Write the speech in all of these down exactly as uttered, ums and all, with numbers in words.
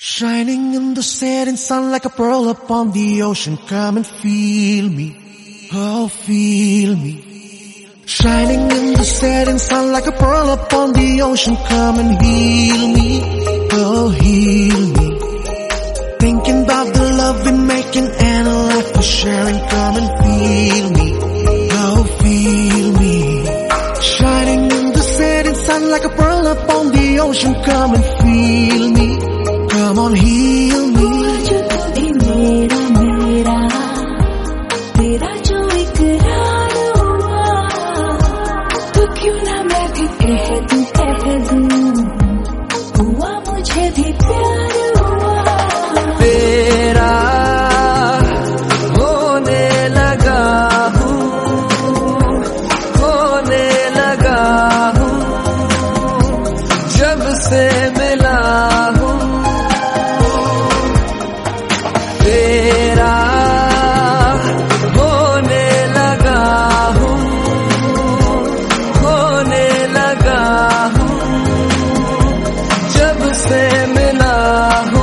Shining in the setting sun like a pearl upon the ocean. Come and feel me, oh feel me. Shining in the setting sun like a pearl upon the ocean. Come and heal me, oh heal me. Thinking about the love we're making and a life we're sharing. Come and feel me, oh feel me. Shining in the setting sun like a pearl upon the ocean. Come and feel me, come on heal me. जो तू भी मेरा मेरा तेरा जो इकरार हुआ, तो क्यों ना मैं भी कह दूं कह दूं हुआ मुझे भी प्यार हुआ। तेरा होने लगा हूँ, होने लगा हूँ, जब से मिला हूँ। तेरा होने लगा हूँ, होने लगा हूँ, जब से मिला हूँ।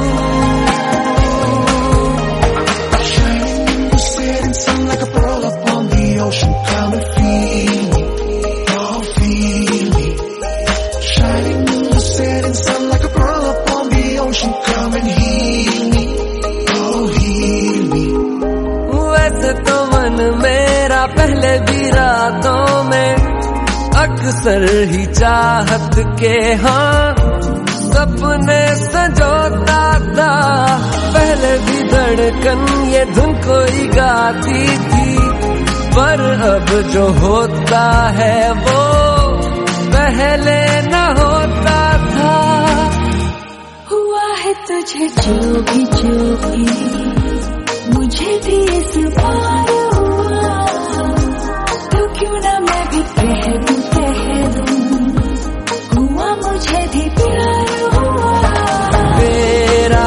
Shining in the setting sun like a pearl upon the ocean. Come and feel me, oh feel me. Shining in the setting sun like a pearl upon the ocean. Come and heal me, oh heal me. वैसे तो मन मेरा पहले भी रातों में अक्सर ही चाहत के हाँ सपने संजोता था। पहले भी धड़कन ये धुन कोई गाती थी, पर अब जो होता है वो पहले न होता था। हुआ है तुझे जो भी जो भी मुझे भी इस बार हुआ, तो क्यों ना मैं भी कह दूं कह दूं हुआ मुझे भी प्यार हुआ। तेरा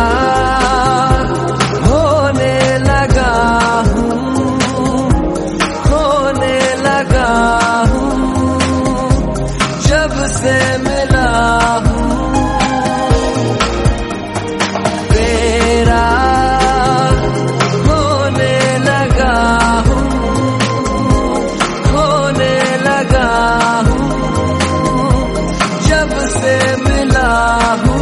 होने लगा हूँ, होने लगा हूँ, जब से मिला हूँ। तेरा होने लगा हूँ, होने लगा हूँ, जब से मिला हूँ।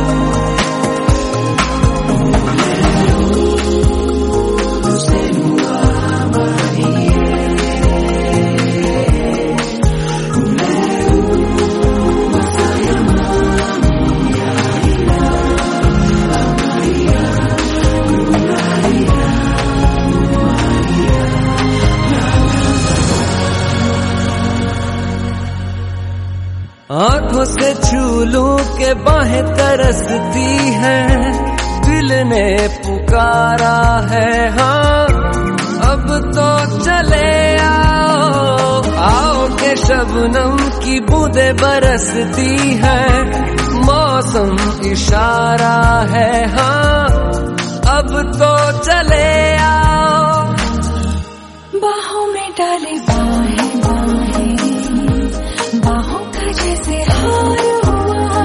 आंखों से छू लूं के बाहें तरसती हैं, दिल ने पुकारा है हाँ अब तो चले आओ। आओ के शबनम की बूंदें बरसती हैं, मौसम इशारा है हाँ अब तो चले आओ। बाहों में डाले बाहें बाहें बाहों का जैसे हार हुआ,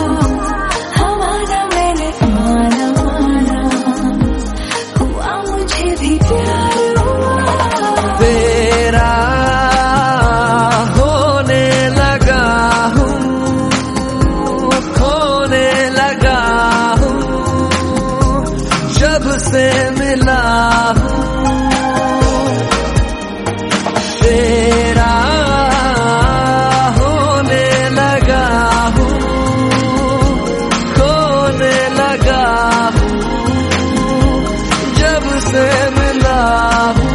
हमारा मैंने माना माना हुआ मुझे भी प्यार हुआ। तेरा होने लगा हूँ, खोने लगा हूँ, जब से मिला हूँ। तेरा होने लगा हूँ, खोने लगा हूँ, जब से मिला हूँ।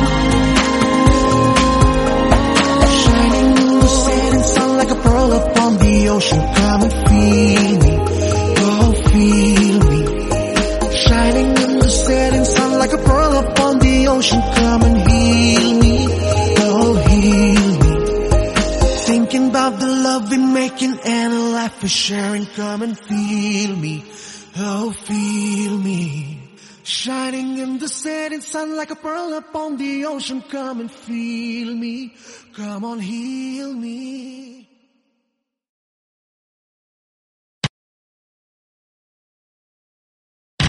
Shining in the setting sun like a pearl upon the ocean. Come and feel me, oh feel me. Shining in the setting sun like a pearl upon the ocean. Come and heal me, oh heal me. Thinking about the love we're making and a life we're sharing. Come and feel me, oh feel me. Shining in the setting sun like a pearl upon the ocean. Come and feel me, come on heal me.